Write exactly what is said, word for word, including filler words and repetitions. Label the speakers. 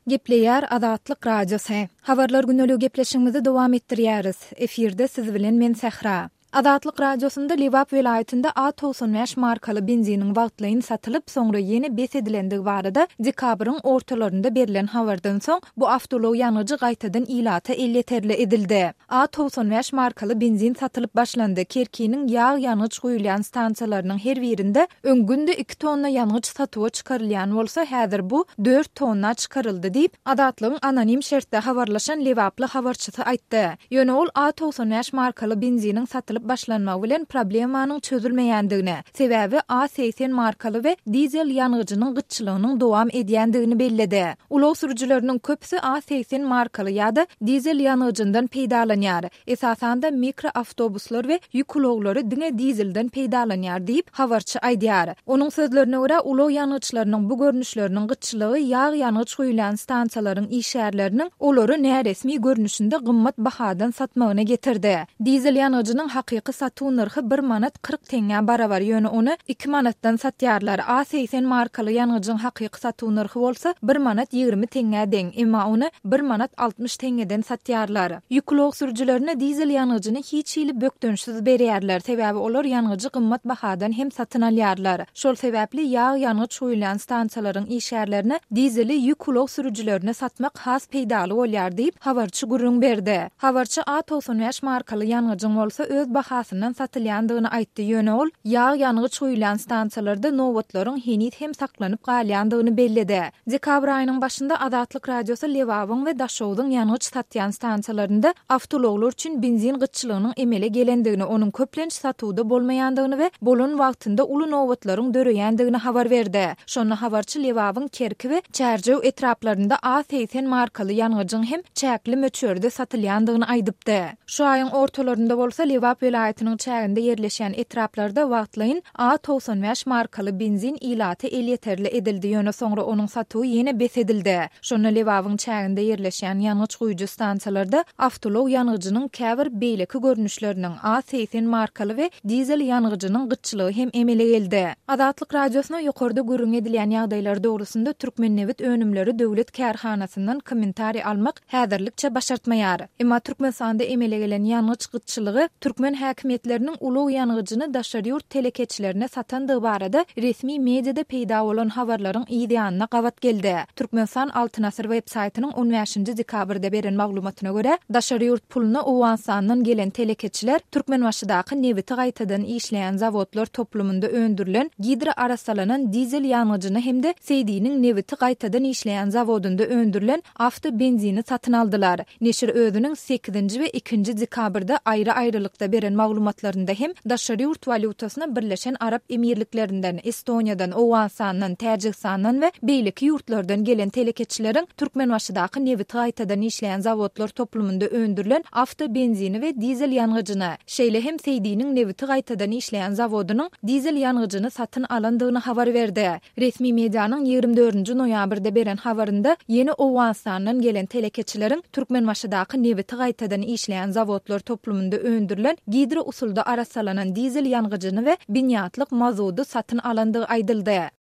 Speaker 1: Gepleýär Azatlyk Radiosy. Habarlar günlüğü gepleşigimizi dowam etdirýäris. Efirde siz bilen men Sehra. Azatlyk Radiosunda Liwap welaýatynda A doksan beş markaly benziniň wagtlaýyn satylyp soňra ýene bes edilendigi barada dekabryň ortalarynda berilen habardan soň bu awtolow ýanyjy gaýtadan ilata elleterli edildi. A doksan beş markaly benzin satylyp başlandy. Kerkiniň ýağ ýanyç goýulan stansiýalarynyň her birinde öňgünde iki tonna ýanyç satywa çykarylýan bolsa, häzir bu dört tonna çykaryldy diýip Azatlygyň anonim şertde habarlaşan Liwaply habarçysy aýtdy. Ýöne ol A doksan beş markaly benziniň satylyp başlanmagy bilen problemanyň çözülmeýändigini, sebäbi A seksen markaly we dizel ýanyjynyň gyçylygynyň dowam edýändigini bellidi. Ulow sürüjileriniň köpüsi A seksen markaly ýa-da dizel ýanyjyndan peýdalanýar. Esasan da mikro awtobuslar we ýük ulowlary diňe dizelden peýdalanýar diýip habarçy aýdýar. Onuň sözlerine görä ulow ýanyjylarynyň bu görnüşleriniň gyçylygy ýağ ýanyç goýulan stansiýalaryň işärleriniň olary näresmi görnüşinde gymmat bahadan satmagyna getirdi. Dizel ýanyjynyň hakyky satuw narhy bir manat kırk teňe barabar, ýöne onu iki manatdan satýarlar. A seksen markaly ýanyjyň hakyky satuw narhy bolsa bir manat ýygrimi teňe deň, emma onu bir manat altmış teňeden satýarlar. Ýüklow sürüjilerine dizel ýanyjyny hiç hili bökdönşsiz berýärler, sebäbi olar ýanyjy gymmat bahadan hem satyn alýarlar. Şol sebäpli ýağ ýanyç goýulan stansiýalaryň işärlerini dizeli ýüklow sürüjilerine satmak has peýdaly bolýar diýip habarçy gurrun berdi. Habarçy A doksan beş markaly ýanyjyň bolsa öz bahasyndan satylýandygyny aýtdy. Ýöne ol ýağ ýanyç goýulan stansiýalarda nowatlaryň henit hem saklanyp galýandygyny bellidi. Dekabr aýynyň başynda Azatlyk Radiosu Liwabyň we Daşowdyň ýanyç satýan stansiýalarynda awtolowlar üçin benzin gyçylygynyň emele gelendigini, onuň köplenç satywda bolmaýandygyny we bolan wagtynda uly nowatlaryň döreýändigini habar berdi. Şonu habarçy Liwabyň Kerki we Çärjew etraplarynda A seksen markaly ýanyjyň hem çäkli möçörde satylýandygyny aýdypdy. Şu aýyň ortalarynda bolsa Liwap welaýatynyň çäginde ýerleşen etraplarda wagtlaýyn A doksan beş markaly benzin ilata elyeterli edildi, ýöne soňra onuň satywy ýene bes edildi. Şonu Liwabyň çäginde ýerleşen ýanyç goýuju stansiýalarda awtolow ýanyjynyň käbir beýleki görnüşleriniň A seksen markaly we dizel ýanyjynyň gyçylygy hem emele geldi. Azatlyk Radiosyna ýokarda görüň edilýän ýagdaýlar dogrusynda Türkmennewit Önümleri Döwlet Kärhanasyndan kommentari almak häzirlikçe başartmaýar. Emma Türkmenistanda emele gelen ýanyç gyçylygy Türkmen häkimetleriniň ulow ýanyjyny daşary ýurt telekeçilerine satandygy barada resmi mediada peýda bolan habarlaryň ýa-da gawat geldi. Türkmenistan Altyn Asyr web saýtynyň on beşinji dekabrda beren maglumatyna görä, daşary ýurt puluna Owganstandan gelen telekeçiler Türkmenbaşydaky newiti gaýtadan işleýän zawodlar toplumunda öndürilen gidra arasalanan dizel ýanyjyny hemde Seydiniň newiti gaýtadan işleýän zawodunda öndürilen awto benzini satyn aldylar. Neşir özüniň sekizinji we ikinji dekabrda aýry-aýrylykda beren maglumatlarynda hem daşary ýurt walutasyna Birleşen Arap Emirliklerinden, Estoniýadan, Owganstandan, Täjikstandan we beýleki ýurtlardan gelen telekeçileriň Türkmenbaşydaky newiti gaýtadan işleýän zawodlar toplumunda öndürilen awto benzini we dizel ýanyjyny, şeýle hem Seydiniň newiti gaýtadan işleýän zawodynyň dizel ýanyjyny satyn alandygyny habar berdi. Resmi medianyň ýygrimi dördünji noýabrda beren habarynda ýene Owganstandan gelen telekeçileriň Türkmenbaşydaky newiti gaýtadan işleýän zawodlar toplumunda öndürilen gidra usulda arasalanan dizel ýanyjyny we binýatlyk mazodu satyn alandygy aýdyldy.